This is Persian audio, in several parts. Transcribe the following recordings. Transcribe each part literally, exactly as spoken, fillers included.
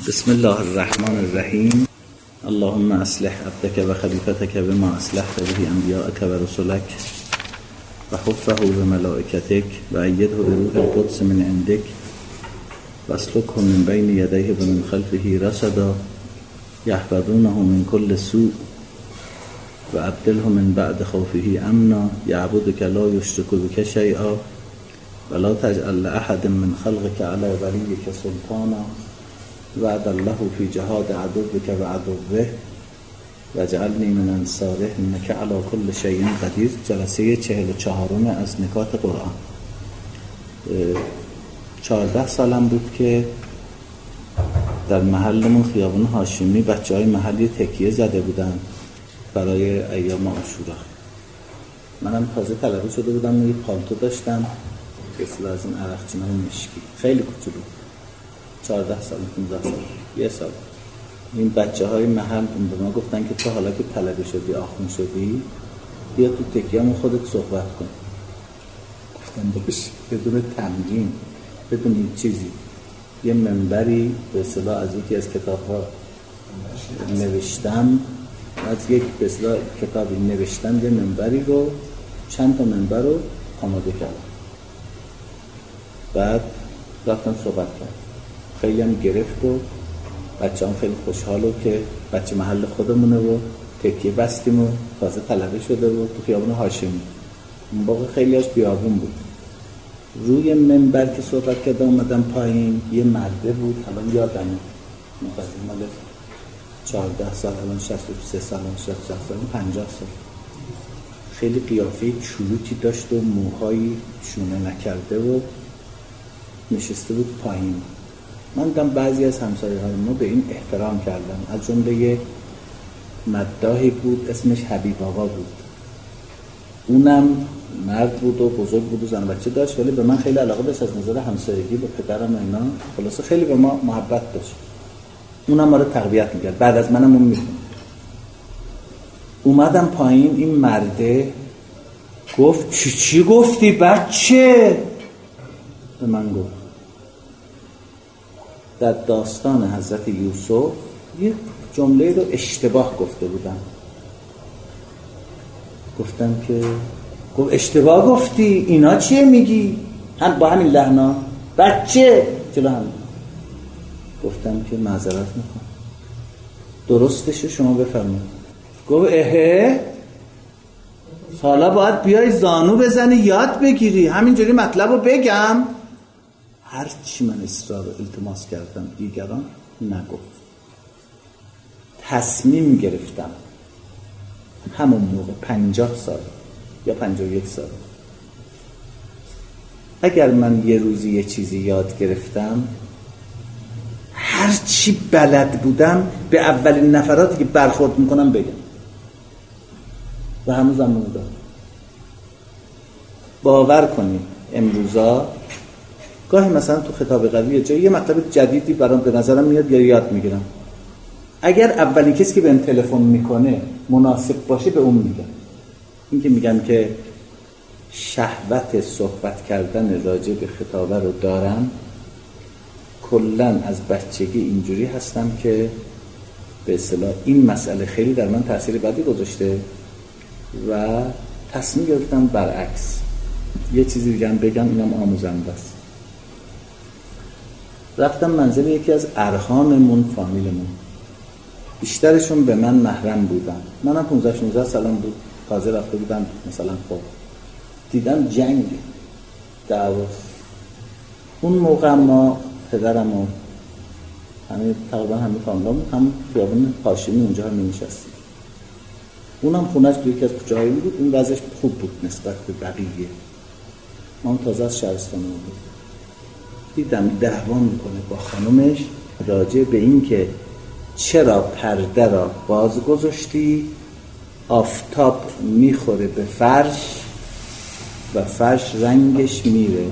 بسم الله الرحمن الرحیم. اللهم اصلح عبدك و خلیفتك بما اصلحت به انبیاءك و رسلك و حفه بملائکتك و ایده بروح القدس من عندك و اسلکه من بین یدیه و من خلفه رصدا یحفظونه من كل سوء و ابدله من بعد خوفه امنا یعبدك لا یشرک بك شیئا و لا تجعل لأحد من خلقك على ولیك سلطانا وعد الله في جهاد عدوك و عدوه و اجعلنی من انصاره انك على كل شيء قدیر. جلسه چهل و چهارم از نکات قرآن. چهارده سالم بود که در محلمون خیابون هاشمی بچه های محلی تکیه زده بودن برای ایام عاشورا. منم تازه طلبه شده بودم، یه پالتو داشتم مثل از این عرقچینای مشکی، خیلی کوچولو، چهارده سال پانزده سال یه سال. این بچه های محل به ما گفتن که تو حالا که طلبه شدی آخون شدی بیا تو تکیه‌مون خودت صحبت کن. گفتم باش، بدون تمرین بدون این چیزی. یه منبری به اصطلاح از یکی از کتاب‌ها نوشتم، از یک به اصطلاح کتابی نوشتم، یه منبری رو چند تا منبر رو آماده کردم، بعد رفتم صحبت کردم. خیلی هم گرفت و بچه هم خیلی خوشحال و که بچه محل خودمونه و تکیه بستیم و تازه طلبه شده و تو خیابون هاشمی. اون باقی خیلی هاش بیابون بود. روی منبر که صحبت کرده اومدم پایین، یه مرده بود، الان یادمه، مقدم مال چهارده سال، الان شصت و سه سال، شصت و سه سال، پنجاه سال. خیلی قیافه چروکی داشت و موهایی شونه نکرده و نشسته بود پایین. من دیدم بعضی از همسایه‌های ما به این احترام کردن، از جمله یه مداحی بود اسمش حبیب آقا بود. اونم مرد بود و بزرگ بود و زن و بچه داشت، ولی به من خیلی علاقه داشت از نظر همسایگی با پدرم و اینا. خلاصه خیلی به ما محبت داشت. اونم ما رو تقویت میکرد. بعد از منم اون میخوند. اومدم پایین، این مرده گفت چی چی گفتی بچه؟ به من گفت در داستان حضرت یوسف یه جمله رو اشتباه گفته بودم. گفتم که گفت اشتباه گفتی، اینا چیه میگی؟ هم با همین لحنا بچه جلو هم. گفتم که معذرت میخوام، درستشو شما بفرمایید. گفت اهه حالا باید بیای زانو بزنی یاد بگیری، همینجوری مطلب رو بگم. هر چی من اصرار و التماس کردم دیگران نگفت. تصمیم گرفتم همون موقع، پنجاه سال یا پنجاه و یک سال، اگر من یه روزی یه چیزی یاد گرفتم، هر چی بلد بودم به اولین نفراتی که برخورد میکنم بگم. و هنوزم موندم. باور کنید امروزا گاهی مثلا تو خطاب قوی جایی یه مطلب جدیدی برام به نظرم میاد یا یاد میگیرم، اگر اولین کسی که بهم تلفن میکنه مناسب باشه به اون میگم. این که میگم که شهوت صحبت کردن راجع به خطابه رو دارم، کلن از بچگی اینجوری هستم که به اصطلاح این مسئله خیلی در من تأثیر بدی گذاشته و تصمیم گرفتم برعکس یه چیزی دیگه هم بگم، اینم آموزنده است. رفتم منزل یکی از ارحاممون، فامیلمون، بیشترشون به من محرم بودن. منم پانزده شانزده سالم بود، تازه رفته بودم مثلا. خب دیدم جنگ دعواست. اون موقع ما پدرم و همه تقریبا همه فامیلامون هم خیابون هاشمی اونجا هم می‌نشستیم. اونم خونه‌اش تو یکی از کوچه‌های بود. اون وضعش خوب بود نسبت به بقیه. ما تازه از شهرستان بود. دیدم دعوا میکنه با خانومش راجع به این که چرا پرده را باز گذاشتی، آفتاب میخوره به فرش و فرش رنگش میره.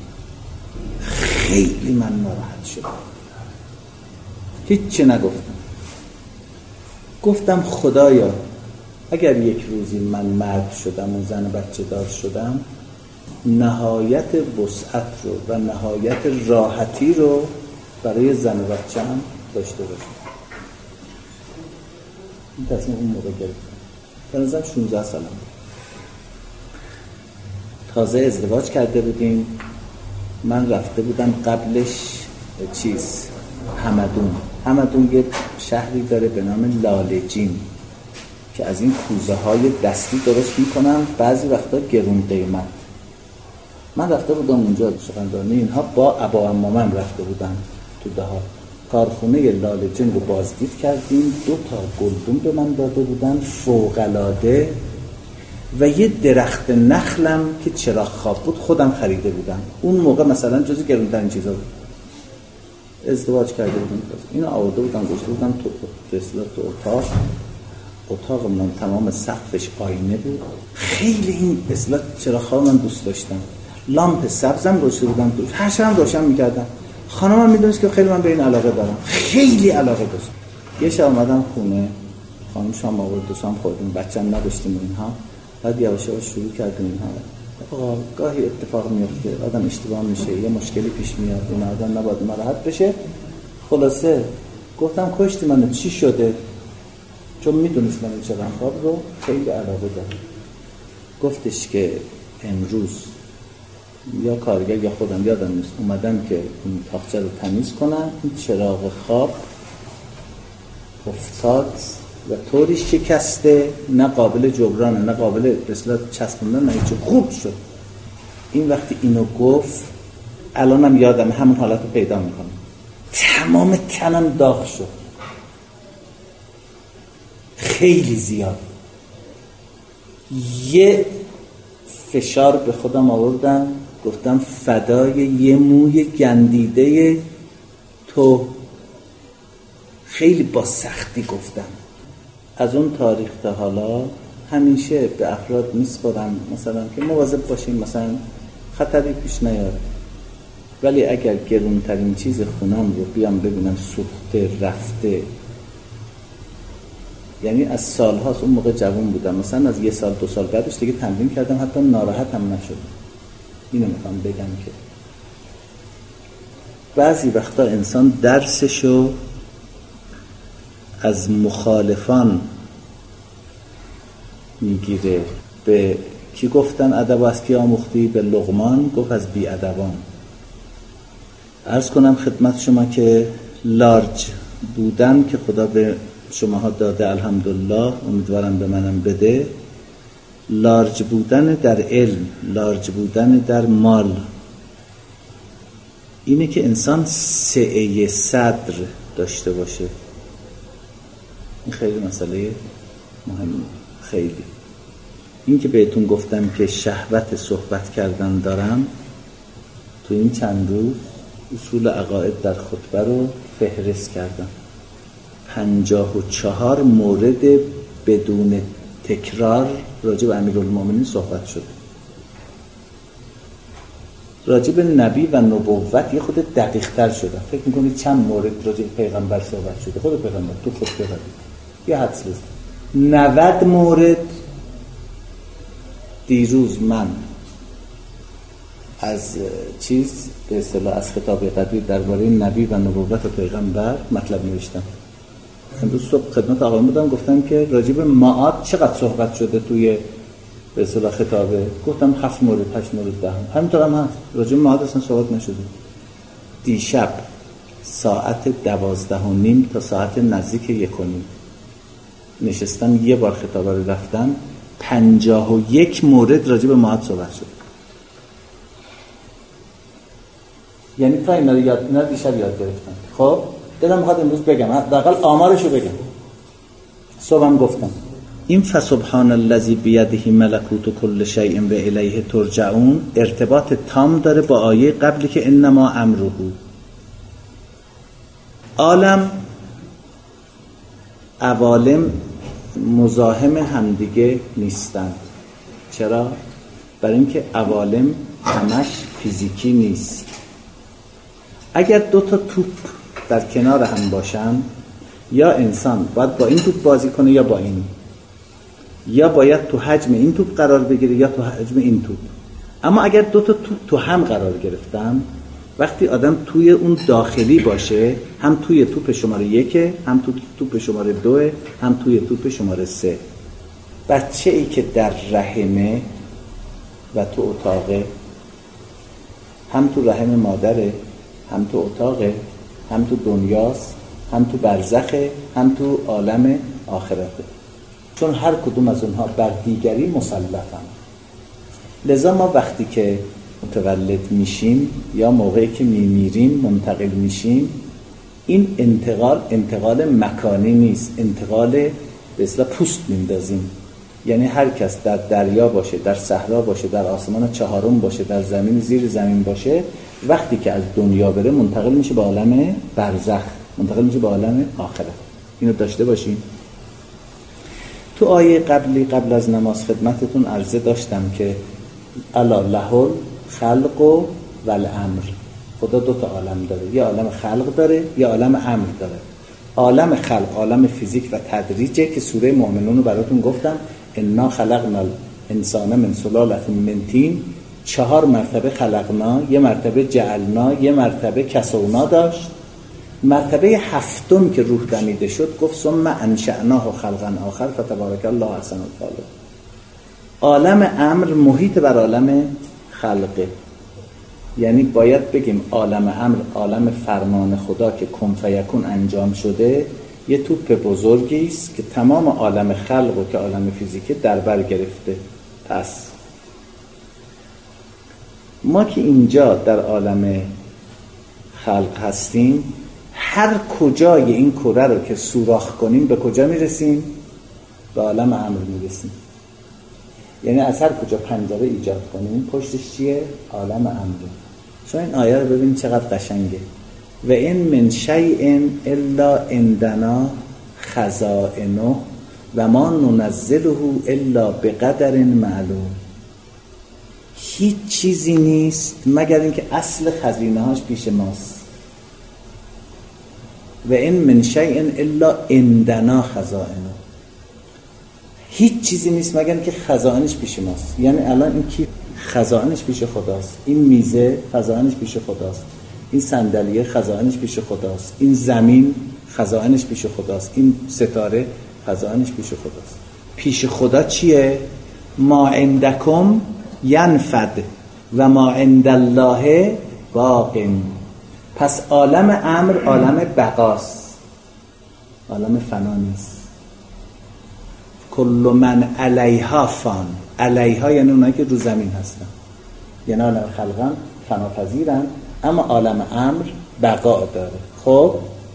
خیلی من ناراحت شدم، هیچی نگفتم. گفتم خدایا اگر یک روزی من مرد شدم و زن بچه دار شدم، نهایت وسعت رو و نهایت راحتی رو برای زن و بچه‌م داشته باشیم. این تصمیم اون موقع گرفتم. به نظرم شانزده سالم بود. تازه ازدواج کرده بودیم. من رفته بودم قبلش چیز همدون. همدون یه شهری داره به نام لاله‌جین که از این کوزه های دستی درست میکنن، بعضی وقتا گرون قیمت. من رفته بودم اونجا سخنرانی اینها با ابا عمامم رفته بودم تو دهات. کارخونه لاله‌جین رو بازدید کردیم. دو تا گلدون به من داده بودن فوق‌العاده و یه درخت نخلم که چراغ خواب بود خودم خریده بودم. اون موقع مثلا جزو گرونترین چیزا بود. ازدواج کرده بودم. اینو آورده بودم گذاشته بودم تو اصطلاح تو اتاق. اتاقمون تمام سقفش آینه بود. خیلی این اصطلاح چراغ خواب من دوست داشتم. لامپ سبزم گذاشته بودم توش. هر شب روشن می‌کردم. خانمم می‌دونست که خیلی من به این علاقه دارم. خیلی علاقه داشتم. یه شب اومدم خونه. خانم شام آورد، دو شام خوردیم. بچه‌م نداشتیم اینها. بعد یواش یواش شروع کردیم اینها. آقا گاهی اتفاق میفته، آدم اشتباه میشه، یه مشکلی پیش میاد، اون آدم نباید ناراحت بشه. خلاصه گفتم کشتی منو، چی شده؟ چون میدونست من این چراغ خواب رو خیلی علاقه دارم. گفتش که امروز یا کارگر یا خودم یادم نیست اومدم که این تاقچه رو تمیز کنم، این چراغ خواب افتاد و طوری شکسته، نه قابل جبرانه نه قابل رسالت چسبوندن، نه هیچ. خوب شد. این وقتی اینو گفت الانم یادم همون حالت رو پیدا میکنم. تمام تنم داغ شد، خیلی زیاد. یه فشار به خودم آوردم، گفتم فدای یه موی گندیده تو. خیلی با سختی گفتم. از اون تاریخ تا حالا همیشه به افراد میسپارم مثلا که مواظب باشیم، مثلا خطری پیش نیاد. ولی اگر گرونترین چیز خونم رو بیام ببینم سوخته رفته، یعنی از سال هاست، اون موقع جوان بودم، مثلا از یه سال دو سال بعدش دیگه تمرین کردم، حتی ناراحت هم نشدم. اینو میخوام بگم که بعضی وقتا انسان درسشو از مخالفان میگیره. به کی گفتن ادب از کی آموختی؟ به لقمان گفت از بی ادبان. عرض کنم خدمت شما که لارج بودن که خدا به شماها داده الحمدلله، امیدوارم به منم بده. لارج بودن در علم، لارج بودن در مال، اینه که انسان سعه صدر داشته باشه. این خیلی مسئله مهمه. خیلی این که بهتون گفتم که شهوت صحبت کردن دارم، تو این چند روز اصول عقاید در خطبه رو فهرست کردم. پنجاه و چهار مورد بدون تکرار راجع به امیرالمومنین صحبت شده. راجع به نبی و نبوت یه خود دقیق تر شده. فکر میکنید چند مورد راجع به پیغمبر صحبت شده؟ خود پیغمبر تو خود پیغمبر یه حدس بزن. نود مورد. دیروز من از چیز به اصطلاح از خطاب قدیر درباره نبی و نبوت و پیغمبر مطلب نوشتم. امروز صبح خدمت آقایون بودم، گفتم که راجع به معاد چقدر صحبت شده توی به اصطلاح خطابه. گفتم هفت مورد، هشت مورد، ده. همینطور هم هست. راجع به معاد اصلا صحبت نشده. دیشب ساعت دوازده و نیم تا ساعت نزدیک یک و نیم نشستم، یه بار خطابه رو رفتم. پنجاه و یک مورد راجع به معاد صحبت شد. یعنی تا اینا رو یاد اینا دیشب یاد گرفتم. خب دلم میخواد امروز بگم، حداقل آمارشو بگم. صبحم گفتم این فسبحان الذی بیده ملکوت کل شیء و الیه ترجعون ارتباط تام داره با آیه قبلی که انما امره. عالم عوالم مزاحم همدیگه نیستن. چرا؟ برای اینکه عوالم همش فیزیکی نیست. اگر دو تا توپ در کنار هم باشن، یا انسان باید با این توپ بازی کنه یا با این، یا باید تو حجم این توپ قرار بگیره یا تو حجم این توپ. اما اگر دو تا توپ تو هم قرار گرفتن وقتی آدم توی اون داخلی باشه، هم توی توپ شماره یکه، هم توی توپ شماره دوه، هم توی توپ شماره سه. بچه ای که در رحمه و تو اتاقه، هم تو رحم مادره، هم تو اتاقه، هم تو دنیاست، هم تو برزخه، هم تو عالم آخرته، چون هر کدوم از اونها بر دیگری مسلطن. لذا ما وقتی که متولد میشیم یا موقعی که میمیریم منتقل میشیم، این انتقال انتقال مکانی نیست، انتقال به اصطلاح پوست میندازیم. یعنی هر کس در دریا باشه، در صحرا باشه، در آسمان چهارم باشه، در زمین زیر زمین باشه، وقتی که از دنیا بره منتقل میشه به عالم برزخ، منتقل میشه به عالم آخرت. اینو داشته باشیم. تو آیه قبلی قبل از نماز خدمتتون عرضه داشتم که الا له خلق و الامر. خدا دو تا عالم داره، یه عالم خلق داره، یه عالم امر داره. عالم خلق عالم فیزیک و تدریجه که سوره مؤمنون رو براتون گفتم، انا خلقنا الانسان من سلاله من طین. چهار مرتبه خلقنا، یه مرتبه جعلنا، یه مرتبه کسونا داشت. مرتبه هفتم که روح دمیده شد گفت ثم انشأناه خلقا آخر فتبارک الله احسن الخالقین. عالم امر محیط بر عالم خلقه، یعنی باید بگیم عالم امر عالم فرمان خدا که کن فیکون انجام شده، یه توپ بزرگی است که تمام عالم خلق و که عالم فیزیکی در بر گرفته. پس ما که اینجا در عالم خلق هستیم، هر کجای این کره رو که سوراخ کنیم به کجا میرسیم؟ به عالم امر میرسیم. یعنی از هر کجا پنجره ایجاد کنیم پشتش چیه؟ عالم امره. شما این آیه رو ببین چقدر قشنگه. و این من شیء الا عندنا خزائنه و ما ننزله الا بقدر معلوم. هیچ چیزی نیست مگر اینکه اصل خزینه هاش پیش ماست. و این من شیء الا عندنا خزائنه. هیچ چیزی نیست مگر اینکه خزائنش پیش ماست. یعنی الان این کی خزائنش پیش خداست، این میزه خزائنش پیش خداست، این صندلیه خزائنش پیش خداست، این زمین خزائنش پیش خداست، این ستاره خزائنش پیش خداست. پیش خدا چیه؟ ما عندکم ینفد و ما عند الله باق. پس عالم امر عالم بقاست، عالم فنا نیست. کل من علیها فان. علیها یعنی اونایی که رو زمین هستن، یعنی عالم خلقان فناپذیرن، اما عالم امر بقا داره. خب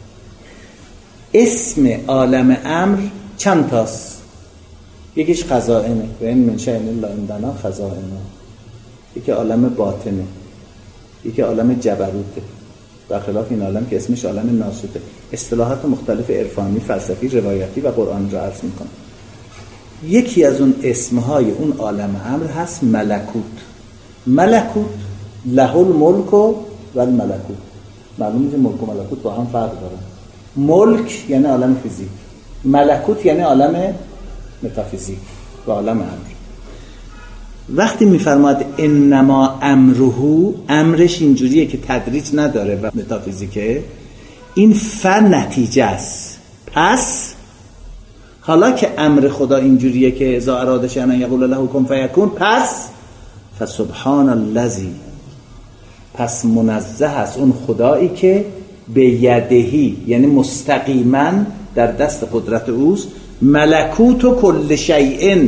اسم عالم امر چند تاست؟ یکیش خزائنه، و این من شیء الا عندنا خزائنه. یکی عالم باطنه، یکی عالم جبروته، برخلاف این عالم که اسمش عالم ناسوته. اصطلاحات مختلف عرفانی، فلسفی، روایتی و قرآن را عرض میکنم. یکی از اون اسمهای اون عالم امر هست ملکوت. ملکوت له الملک و الملکوت. معلومه که ملک و ملکوت با هم فرق دارن. ملک یعنی عالم فیزیک، ملکوت یعنی عالم متافیزیک و عالم امر. وقتی میفرماد انما امره، امرش اینجوریه که تدریج نداره و متافیزیکه، این فن نتیجه است. پس حالا که امر خدا اینجوریه که اذا اراده شیئا یقول له کن فیکون، پس فسبحان الذی، پس منزه است اون خدایی که به یدهی یعنی مستقیما در دست قدرت اوست، ملکوت و کل شیء.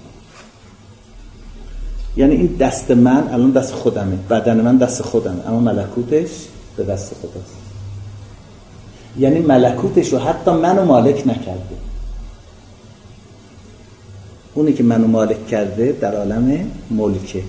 یعنی این دست من الان دست خودمه، بدن من دست خودمه، اما ملکوتش به دست خداست. یعنی ملکوتش رو حتی منو مالک نکرده. اونی که منو مالک کرده در عالم ملکه.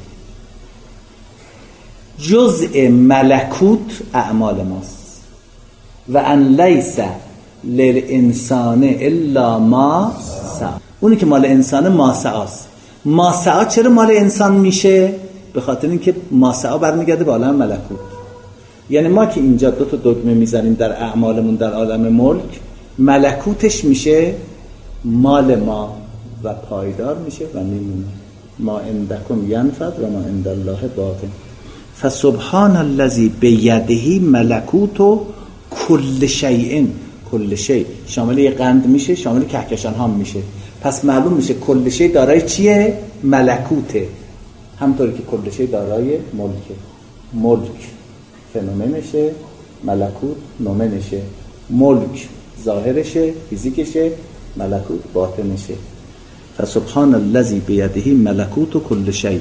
جزء ملکوت اعمال ماست. و ان لیس للانسان الا ما سعی. اونی که مال انسانه ما سعاست. ما سعا چرا مال انسان میشه؟ به خاطر اینکه ما سعا برمیگرده به عالم ملکوت. یعنی ما که اینجا دو تا دگمه میزنیم در اعمالمون در عالم ملک، ملکوتش میشه مال ما و پایدار میشه و میمونه. ما عندکم ینفد و ما عند الله باق. فسبحان الذی بیده ملکوت کل شیء. کل شیء شامل یه قند میشه، شامل کهکشان ها میشه. پس معلوم میشه کل شیء دارای چیه؟ ملکوته. همطوری که کل شیء دارای ملکه. ملک فنومنشه، ملکوت نومنشه. ملک ظاهرشه، فیزیکشه، ملکوت باطنشه. فسبحان الذی بیده ملکوت کل شیء.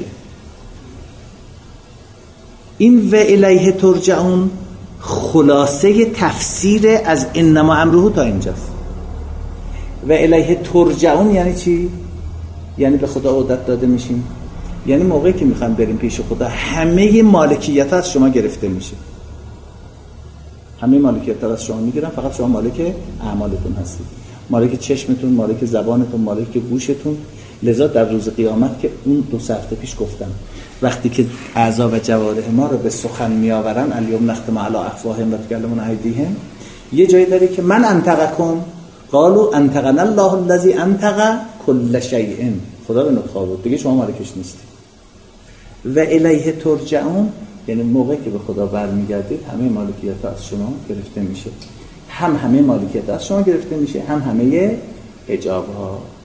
این و الیه ترجعون خلاصه تفسیر از انما امره تا اینجاست. و الیه ترجعون یعنی چی؟ یعنی به خدا عودت داده میشیم. یعنی موقعی که میخوایم بریم پیش خدا همه مالکیت از شما گرفته میشه. همه مالکیت از شما میگیرن، فقط شما مالک اعمالتون هستید. مالک چشمتون، مالک زبانتون، مالک گوشتون. لذا در روز قیامت که اون دو هفته پیش گفتم وقتی که اعضا و جوارح ما رو به سخن میآورن، الیوم نختم علی افواههم و تکلمنا ایدیهم، یه جایی داره که من انطقکم قالوا انطقنا الله الذی انطق کل شیء. خدا به نطق آورد دیگه، شما مالکش نیستید. و الیه ترجعون یعنی موقعی که به خدا برمیگردید همه مالکیت از شما گرفته میشه. هم همه مالکیت از شما گرفته میشه، هم همه حجاب ها.